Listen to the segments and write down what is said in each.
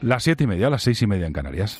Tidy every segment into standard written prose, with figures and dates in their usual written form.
Las 7:30, las 6:30 en Canarias.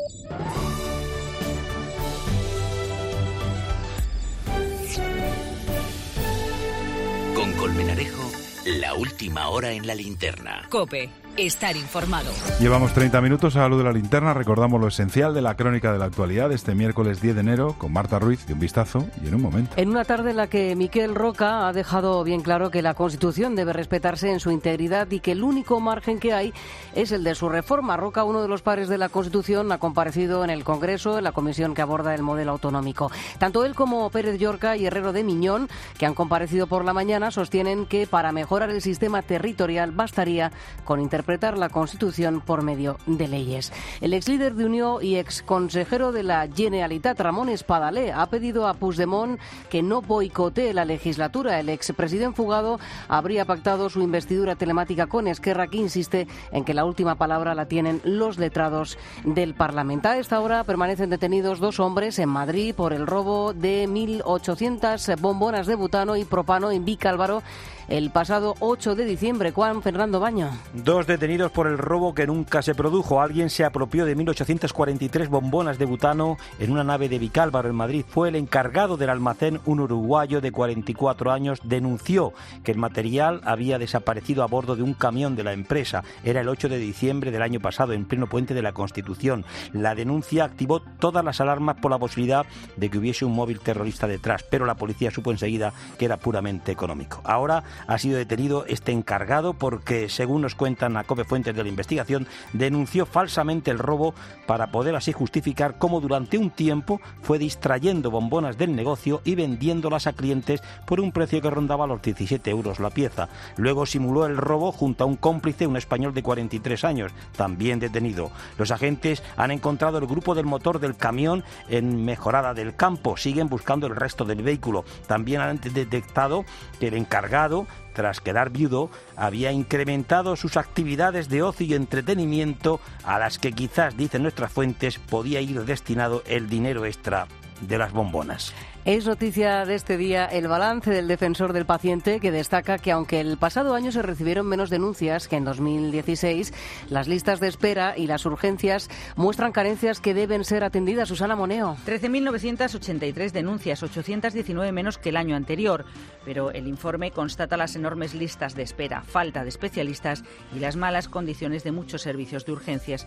Con Colmenarejo, la última hora en la linterna. COPE. Estar informado. Llevamos 30 minutos a la luz de la linterna. Recordamos lo esencial de la crónica de la actualidad este miércoles 10 de enero con Marta Ruiz, de Un Vistazo y En un Momento. En una tarde en la que Miquel Roca ha dejado bien claro que la Constitución debe respetarse en su integridad y que el único margen que hay es el de su reforma. Roca, uno de los padres de la Constitución, ha comparecido en el Congreso, en la comisión que aborda el modelo autonómico. Tanto él como Pérez Llorca y Herrero de Miñón, que han comparecido por la mañana, sostienen que para mejorar el sistema territorial bastaría con interpretar la Constitución por medio de leyes. El ex líder de Unió y ex consejero de la Generalitat, Ramon Espadaler, ha pedido a Puigdemont que no boicotee la legislatura. El expresidente fugado habría pactado su investidura telemática con Esquerra, que insiste en que la última palabra la tienen los letrados del Parlamento. A esta hora permanecen detenidos 2 hombres en Madrid por el robo de 1.800 bombonas de butano y propano en Vicálvaro el pasado 8 de diciembre. Juan Fernando Baño. 2 detenidos por el robo que nunca se produjo. Alguien se apropió de 1.843 bombonas de butano en una nave de Vicálvaro, en Madrid. Fue el encargado del almacén, un uruguayo de 44 años. Denunció que el material había desaparecido a bordo de un camión de la empresa. Era el 8 de diciembre del año pasado, en pleno puente de la Constitución. La denuncia activó todas las alarmas por la posibilidad de que hubiese un móvil terrorista detrás, pero la policía supo enseguida que era puramente económico. Ahora ha sido detenido este encargado porque, según nos cuentan a COPE fuentes de la investigación, denunció falsamente el robo para poder así justificar cómo durante un tiempo fue distrayendo bombonas del negocio y vendiéndolas a clientes por un precio que rondaba los 17 euros la pieza. Luego simuló el robo junto a un cómplice, un español de 43 años, también detenido. Los agentes han encontrado el grupo del motor del camión en Mejorada del Campo. Siguen buscando el resto del vehículo. También han detectado que el encargado, tras quedar viudo, había incrementado sus actividades de ocio y entretenimiento, a las que quizás, dicen nuestras fuentes, podía ir destinado el dinero extra de las bombonas. Es noticia de este día el balance del defensor del paciente, que destaca que aunque el pasado año se recibieron menos denuncias que en 2016, las listas de espera y las urgencias muestran carencias que deben ser atendidas. Susana Moneo. 13.983 denuncias, 819 menos que el año anterior. Pero el informe constata las enormes listas de espera, falta de especialistas y las malas condiciones de muchos servicios de urgencias.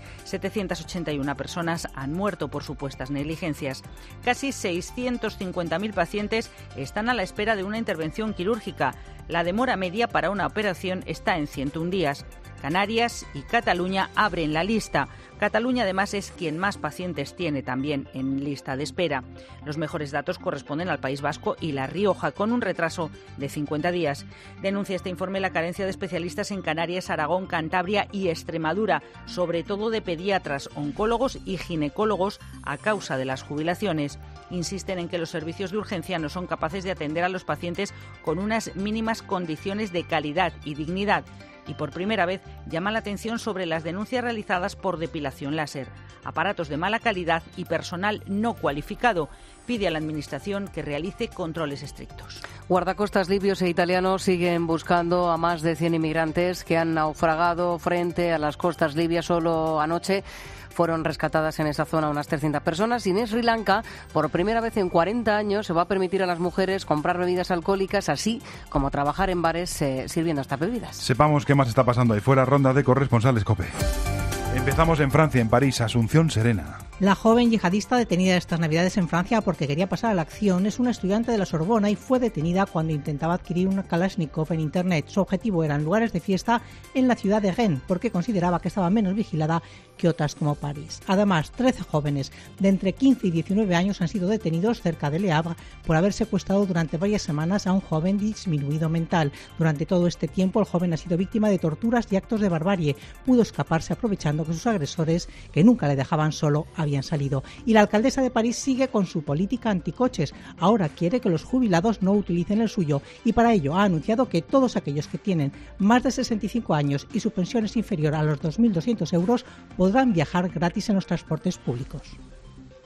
781 personas han muerto por supuestas negligencias. Casi 650.000 pacientes están a la espera de una intervención quirúrgica. La demora media para una operación está en 101 días. Canarias y Cataluña abren la lista. Cataluña, además, es quien más pacientes tiene también en lista de espera. Los mejores datos corresponden al País Vasco y La Rioja, con un retraso de 50 días. Denuncia este informe la carencia de especialistas en Canarias, Aragón, Cantabria y Extremadura, sobre todo de pediatras, oncólogos y ginecólogos, a causa de las jubilaciones. Insisten en que los servicios de urgencia no son capaces de atender a los pacientes con unas mínimas condiciones de calidad y dignidad. Y por primera vez llama la atención sobre las denuncias realizadas por depilación láser, aparatos de mala calidad y personal no cualificado. Pide a la Administración que realice controles estrictos. Guardacostas libios e italianos siguen buscando a más de 100 inmigrantes que han naufragado frente a las costas libias. Solo anoche fueron rescatadas en esa zona unas 300 personas. Y en Sri Lanka, por primera vez en 40 años, se va a permitir a las mujeres comprar bebidas alcohólicas, así como trabajar en bares sirviendo estas bebidas. Sepamos qué más está pasando ahí fuera. Ronda de corresponsales COPE. Empezamos en Francia, en París. Asunción Serena. La joven yihadista detenida estas Navidades en Francia porque quería pasar a la acción es una estudiante de la Sorbona y fue detenida cuando intentaba adquirir una Kalashnikov en Internet. Su objetivo eran lugares de fiesta en la ciudad de Rennes porque consideraba que estaba menos vigilada que otras como París. Además, 13 jóvenes de entre 15 y 19 años han sido detenidos cerca de Le Havre por haber secuestrado durante varias semanas a un joven disminuido mental. Durante todo este tiempo, el joven ha sido víctima de torturas y actos de barbarie. Pudo escaparse aprovechando que sus agresores, que nunca le dejaban solo, habían salido. Y la alcaldesa de París sigue con su política anticoches. Ahora quiere que los jubilados no utilicen el suyo y para ello ha anunciado que todos aquellos que tienen más de 65 años y su pensión es inferior a los 2.200 euros podrán viajar gratis en los transportes públicos.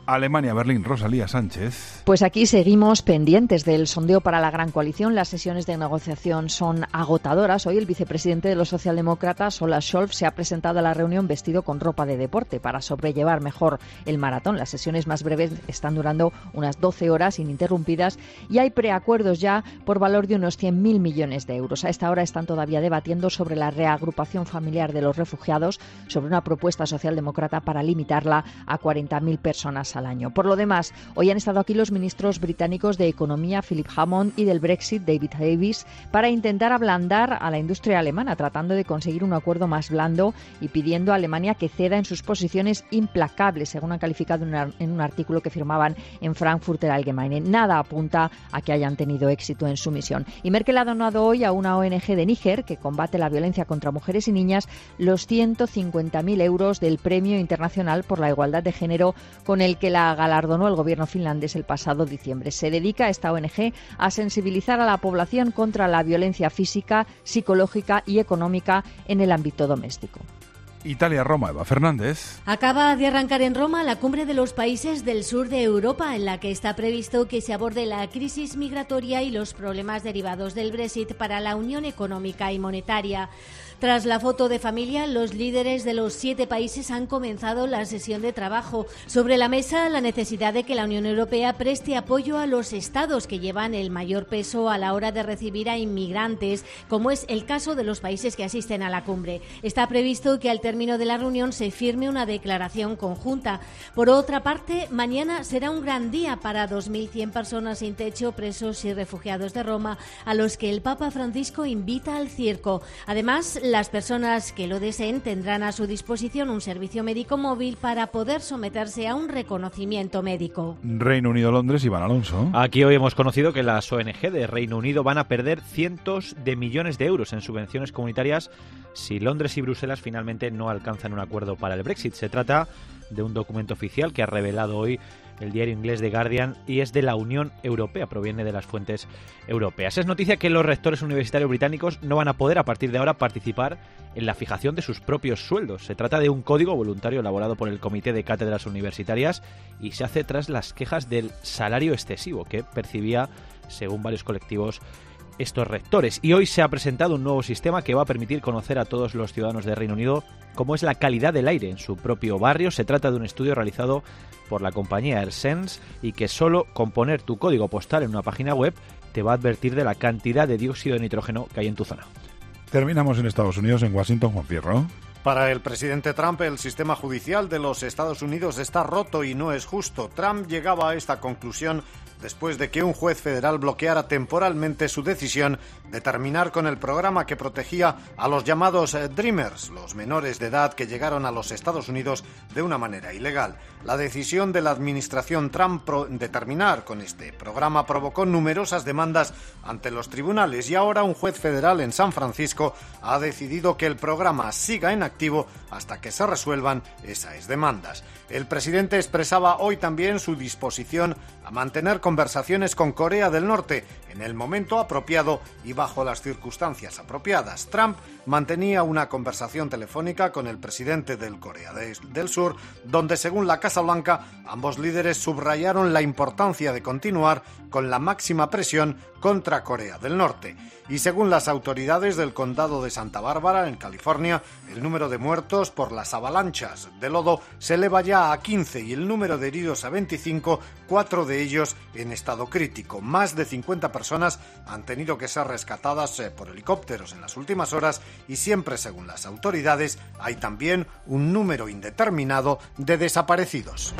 Alemania, Berlín, Rosalía Sánchez. Pues aquí seguimos pendientes del sondeo para la Gran Coalición. Las sesiones de negociación son agotadoras. Hoy el vicepresidente de los socialdemócratas, Olaf Scholz, se ha presentado a la reunión vestido con ropa de deporte para sobrellevar mejor el maratón. Las sesiones más breves están durando unas 12 horas ininterrumpidas y hay preacuerdos ya por valor de unos 100.000 millones de euros. A esta hora están todavía debatiendo sobre la reagrupación familiar de los refugiados, sobre una propuesta socialdemócrata para limitarla a 40.000 personas al año. Por lo demás, hoy han estado aquí los ministros británicos de Economía, Philip Hammond, y del Brexit, David Davis, para intentar ablandar a la industria alemana, tratando de conseguir un acuerdo más blando y pidiendo a Alemania que ceda en sus posiciones implacables, según han calificado en un artículo que firmaban en Frankfurter Allgemeine. Nada apunta a que hayan tenido éxito en su misión. Y Merkel ha donado hoy a una ONG de Níger, que combate la violencia contra mujeres y niñas, los 150.000 euros del Premio Internacional por la Igualdad de Género, con el que la galardonó el gobierno finlandés el pasado diciembre. Se dedica esta ONG a sensibilizar a la población contra la violencia física, psicológica y económica en el ámbito doméstico. Italia, Roma, Eva Fernández. Acaba de arrancar en Roma la cumbre de los países del sur de Europa, en la que está previsto que se aborde la crisis migratoria y los problemas derivados del Brexit para la Unión Económica y Monetaria. Tras la foto de familia, los líderes de los 7 países han comenzado la sesión de trabajo. Sobre la mesa, la necesidad de que la Unión Europea preste apoyo a los estados que llevan el mayor peso a la hora de recibir a inmigrantes, como es el caso de los países que asisten a la cumbre. Está previsto que al término de la reunión se firme una declaración conjunta. Por otra parte, mañana será un gran día para 2.100 personas sin techo, presos y refugiados de Roma, a los que el Papa Francisco invita al circo. Además, las personas que lo deseen tendrán a su disposición un servicio médico móvil para poder someterse a un reconocimiento médico. Reino Unido, Londres, Iván Alonso. Aquí hoy hemos conocido que las ONG de Reino Unido van a perder cientos de millones de euros en subvenciones comunitarias si Londres y Bruselas finalmente no alcanzan un acuerdo para el Brexit. Se trata de un documento oficial que ha revelado hoy el diario inglés The Guardian y es de la Unión Europea, proviene de las fuentes europeas. Es noticia que los rectores universitarios británicos no van a poder a partir de ahora participar en la fijación de sus propios sueldos. Se trata de un código voluntario elaborado por el Comité de Cátedras Universitarias y se hace tras las quejas del salario excesivo que percibía, según varios colectivos, estos rectores. Y hoy se ha presentado un nuevo sistema que va a permitir conocer a todos los ciudadanos de Reino Unido cómo es la calidad del aire en su propio barrio. Se trata de un estudio realizado por la compañía AirSense y que solo con poner tu código postal en una página web te va a advertir de la cantidad de dióxido de nitrógeno que hay en tu zona. Terminamos en Estados Unidos, en Washington, Juan Fierro. Para el presidente Trump, el sistema judicial de los Estados Unidos está roto y no es justo. Trump llegaba a esta conclusión después de que un juez federal bloqueara temporalmente su decisión de terminar con el programa que protegía a los llamados Dreamers, los menores de edad que llegaron a los Estados Unidos de una manera ilegal. La decisión de la administración Trump de terminar con este programa provocó numerosas demandas ante los tribunales y ahora un juez federal en San Francisco ha decidido que el programa siga en activo hasta que se resuelvan esas demandas. El presidente expresaba hoy también su disposición a mantener conversaciones con Corea del Norte en el momento apropiado y bajo las circunstancias apropiadas. Trump mantenía una conversación telefónica con el presidente del Corea del Sur, donde, según la Casa Blanca, ambos líderes subrayaron la importancia de continuar con la máxima presión contra Corea del Norte. Y según las autoridades del condado de Santa Bárbara, en California, el número de muertos por las avalanchas de lodo se eleva ya a 15 y el número de heridos a 25, 4 de ellos en estado crítico. Más de 50 personas han tenido que ser rescatadas por helicópteros en las últimas horas y siempre, según las autoridades, hay también un número indeterminado de desaparecidos.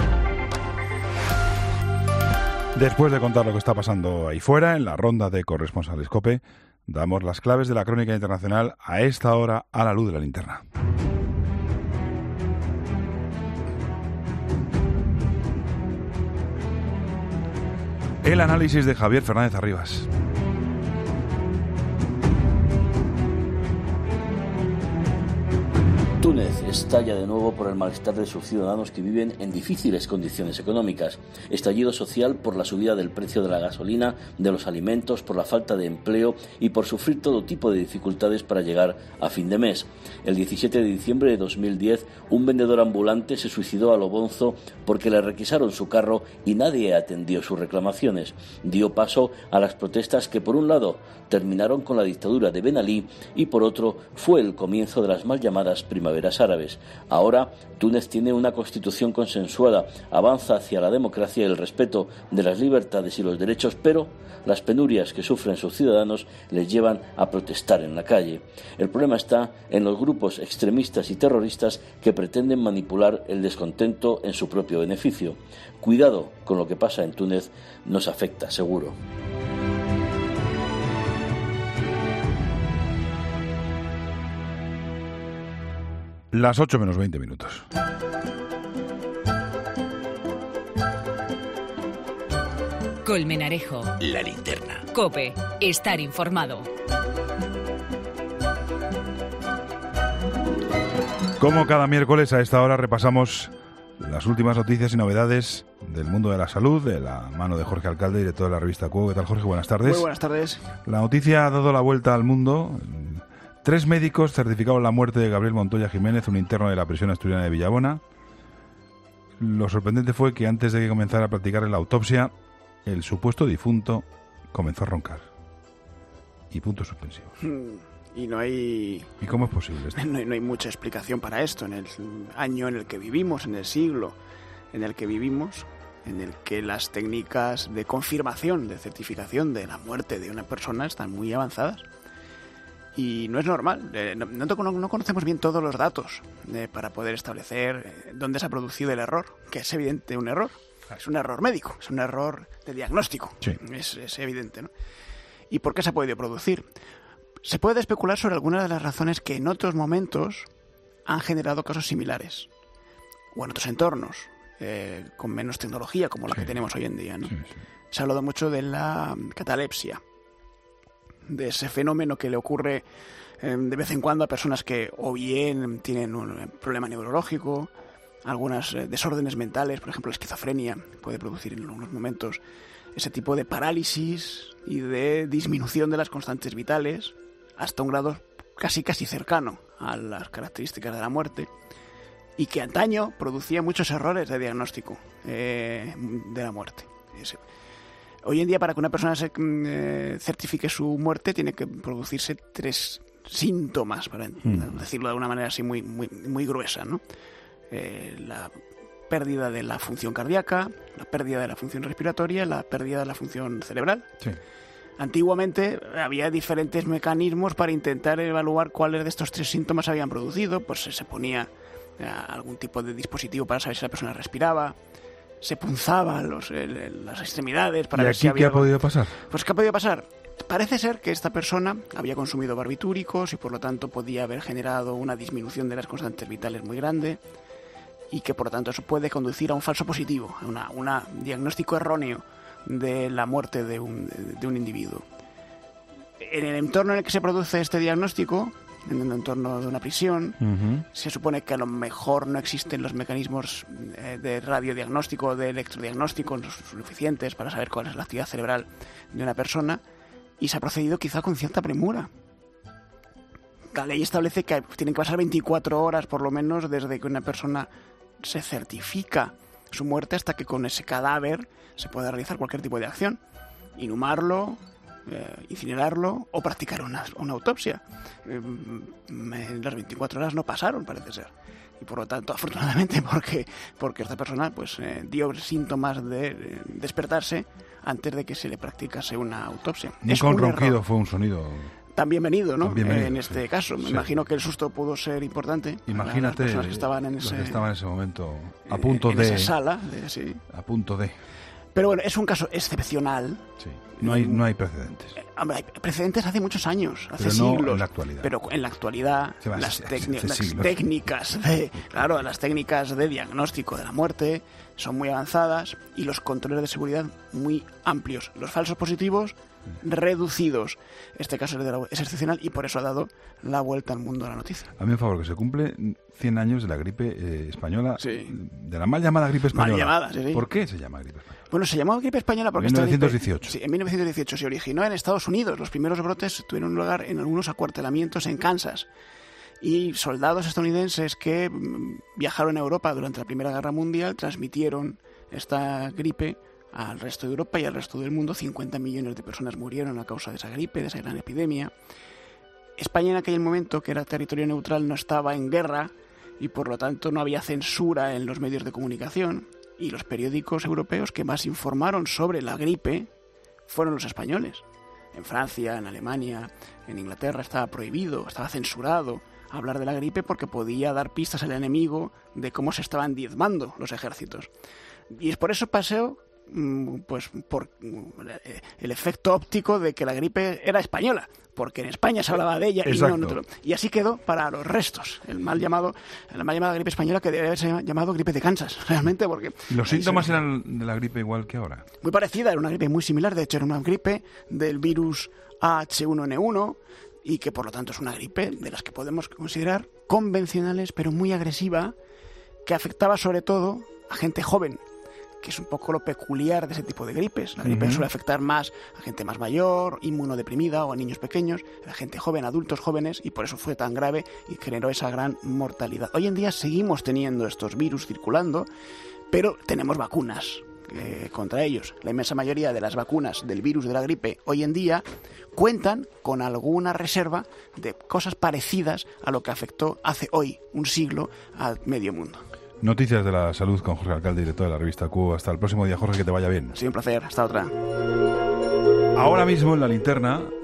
Después de contar lo que está pasando ahí fuera, en la ronda de corresponsales COPE, damos las claves de la crónica internacional a esta hora a la luz de la linterna. El análisis de Javier Fernández Arribas. Túnez Túnez estalla de nuevo por el malestar de sus ciudadanos que viven en difíciles condiciones económicas. Estallido social por la subida del precio de la gasolina, de los alimentos, por la falta de empleo y por sufrir todo tipo de dificultades para llegar a fin de mes. El 17 de diciembre de 2010, un vendedor ambulante se suicidó a lo bonzo porque le requisaron su carro y nadie atendió sus reclamaciones. Dio paso a las protestas que, por un lado, terminaron con la dictadura de Ben Ali y, por otro, fue el comienzo de las mal llamadas primaveras árabes. Ahora, Túnez tiene una constitución consensuada, avanza hacia la democracia y el respeto de las libertades y los derechos, pero las penurias que sufren sus ciudadanos les llevan a protestar en la calle. El problema está en los grupos extremistas y terroristas que pretenden manipular el descontento en su propio beneficio. Cuidado con lo que pasa en Túnez, nos afecta seguro. Las 8 menos 20 minutos. Colmenarejo. La linterna. COPE. Estar informado. Como cada miércoles a esta hora repasamos las últimas noticias y novedades del mundo de la salud, de la mano de Jorge Alcalde, director de la revista Quo. ¿Qué tal, Jorge? Buenas tardes. Muy buenas tardes. La noticia ha dado la vuelta al mundo. 3 médicos certificaron la muerte de Gabriel Montoya Jiménez, un interno de la prisión asturiana de Villabona. Lo sorprendente fue que antes de que comenzara a practicar la autopsia, el supuesto difunto comenzó a roncar. Y puntos suspensivos. Y no hay... ¿Y cómo es posible esto? No hay mucha explicación para esto. En el año en el que vivimos, en el siglo en el que vivimos, en el que las técnicas de confirmación, de certificación de la muerte de una persona están muy avanzadas. Y no es normal. No conocemos bien todos los datos para poder establecer dónde se ha producido el error, que es evidente un error. Es un error médico, es un error de diagnóstico. Sí. Es evidente, ¿no? ¿Y por qué se ha podido producir? Se puede especular sobre algunas de las razones que en otros momentos han generado casos similares, o en otros entornos, con menos tecnología como la que tenemos hoy en día, ¿no? Sí. Se ha hablado mucho de la catalepsia, de ese fenómeno que le ocurre de vez en cuando a personas que o bien tienen un problema neurológico, algunas desórdenes mentales, por ejemplo la esquizofrenia puede producir en algunos momentos ese tipo de parálisis y de disminución de las constantes vitales hasta un grado casi cercano a las características de la muerte, y que antaño producía muchos errores de diagnóstico de la muerte. Hoy en día, para que una persona se certifique su muerte, tiene que producirse 3 síntomas, para decirlo de una manera así muy gruesa, ¿no? La pérdida de la función cardíaca, la pérdida de la función respiratoria, la pérdida de la función cerebral. Sí. Antiguamente había diferentes mecanismos para intentar evaluar cuáles de estos 3 síntomas se habían producido. Pues se ponía algún tipo de dispositivo para saber si la persona respiraba, se punzaba las extremidades para ver si había... ¿Y aquí qué ha podido pasar? Pues ¿qué ha podido pasar? Parece ser que esta persona había consumido barbitúricos y por lo tanto podía haber generado una disminución de las constantes vitales muy grande, y que por lo tanto eso puede conducir a un falso positivo, a un diagnóstico erróneo de la muerte de un individuo. En el entorno en el que se produce este diagnóstico, en el entorno de una prisión, se supone que a lo mejor no existen los mecanismos de radiodiagnóstico o de electrodiagnóstico suficientes para saber cuál es la actividad cerebral de una persona, y se ha procedido quizá con cierta premura. La ley establece que tienen que pasar 24 horas por lo menos desde que una persona se certifica su muerte hasta que con ese cadáver se pueda realizar cualquier tipo de acción, inhumarlo, incinerarlo o practicar una autopsia. Las 24 horas no pasaron, parece ser, y por lo tanto, afortunadamente, porque esta persona pues dio síntomas de despertarse antes de que se le practicase una autopsia. Nunca un ronquido fue un sonido tan bienvenido, ¿no? Bienvenido, en este caso. Me imagino que el susto pudo ser importante. Imagínate las personas que estaban en ese momento a punto en de... esa sala. Sí. A punto de... Pero bueno, es un caso excepcional. Sí. No hay precedentes. Hombre, hay precedentes hace muchos años, hace pero siglos. No en la actualidad. Pero en la actualidad, las técnicas de diagnóstico de la muerte son muy avanzadas y los controles de seguridad muy amplios. Los falsos positivos reducidos. Este caso es excepcional y por eso ha dado la vuelta al mundo a la noticia. Hazme un favor, que se cumple 100 años de la gripe española, Sí. de la mal llamada gripe española. Mal llamada, sí. ¿Por qué se llama gripe española? Bueno, se llamaba gripe española porque En esta 1918. gripe, sí, en 1918 se originó en Estados Unidos. Los primeros brotes tuvieron lugar en algunos acuartelamientos en Kansas. Y soldados estadounidenses que viajaron a Europa durante la Primera Guerra Mundial transmitieron esta gripe al resto de Europa y al resto del mundo. 50 millones de personas murieron a causa de esa gripe, de esa gran epidemia. España en aquel momento, que era territorio neutral, no estaba en guerra y por lo tanto no había censura en los medios de comunicación. Y los periódicos europeos que más informaron sobre la gripe fueron los españoles. En Francia, en Alemania, en Inglaterra estaba prohibido, estaba censurado hablar de la gripe porque podía dar pistas al enemigo de cómo se estaban diezmando los ejércitos. Y es por eso paseo, pues por el efecto óptico de que la gripe era española, porque en España se hablaba de ella y no en otro. Y así quedó para los restos, la mal llamada gripe española, que debe haberse llamado gripe de Kansas, realmente, porque... ¿Y los síntomas eran de la gripe igual que ahora? Muy parecida, era una gripe muy similar, de hecho era una gripe del virus H1N1, y que por lo tanto es una gripe de las que podemos considerar convencionales, pero muy agresiva, que afectaba sobre todo a gente joven, que es un poco lo peculiar de ese tipo de gripes. La gripe suele afectar más a gente más mayor, inmunodeprimida, o a niños pequeños, a gente joven, adultos jóvenes, y por eso fue tan grave y generó esa gran mortalidad. Hoy en día seguimos teniendo estos virus circulando, pero tenemos vacunas contra ellos. La inmensa mayoría de las vacunas del virus de la gripe hoy en día cuentan con alguna reserva de cosas parecidas a lo que afectó hace hoy un siglo al medio mundo. Noticias de la salud con Jorge Alcalde, director de la revista Q. Hasta el próximo día, Jorge, que te vaya bien. Sí, un placer. Hasta otra. Ahora mismo en la linterna